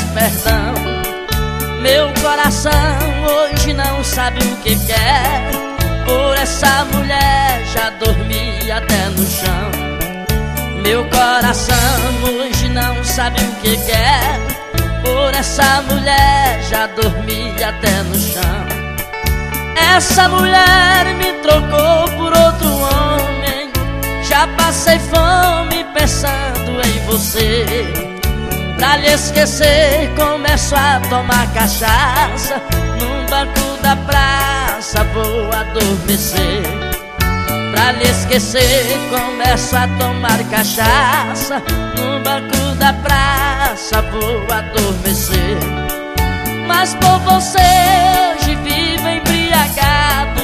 perdão. Meu coração hoje não sabe o que quer. Por essa mulher já dormi até no chão. Meu coração hoje não sabe o que quer. Por essa mulher já dormi até no chão. Essa mulher me trocou por outro homem. Já passei fome pensando em você. Pra lhe esquecer começo a tomar cachaça. Num banco da praça vou adormecer. Pra lhe esquecer começo a tomar cachaça. Num banco da praça vou adormecer. Mas por você hoje vivo embriagado,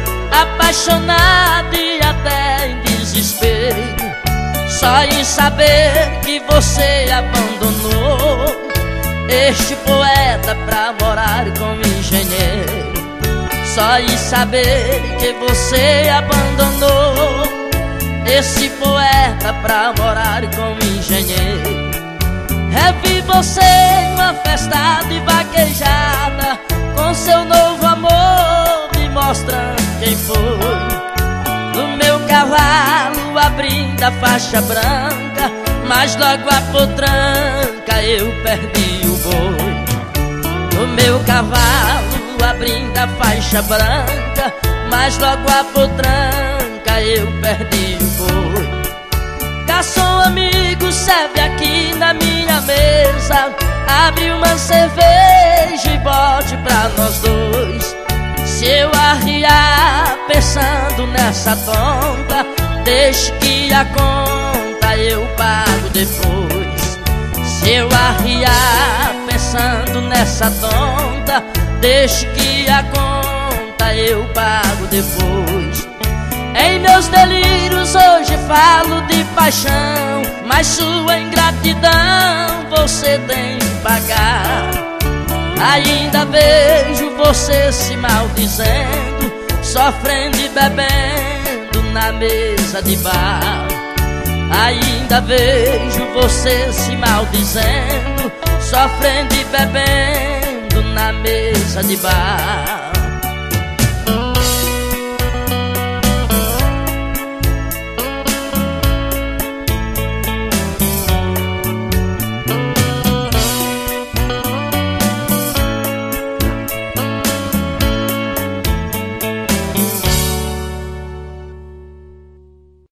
apaixonado e até em desespero. Só em saber que você abandonou este poeta pra morar com o engenheiro. Só em saber que você abandonou esse poeta pra morar com o engenheiro. Revi você em uma festa de vaquejada, com seu novo amor me mostrando quem foi. No meu cavalo abrindo a faixa branca, mas logo a potranca eu perdi o boi. No meu cavalo abrindo a faixa branca, mas logo a potranca eu perdi o boi. Garçom amigo, serve aqui na minha mesa, abre uma cerveja e bote pra nós dois. Se eu arriar pensando nessa tonta, deixe que a conta eu pago depois. Se eu arriar pensando nessa tonta, deixe que a conta eu pago depois. Em meus delírios hoje falo de paixão, mas sua ingratidão você tem que pagar. Ainda vejo você se maldizendo, sofrendo e bebendo na mesa de bar. Ainda vejo você se maldizendo, sofrendo e bebendo na mesa de bar.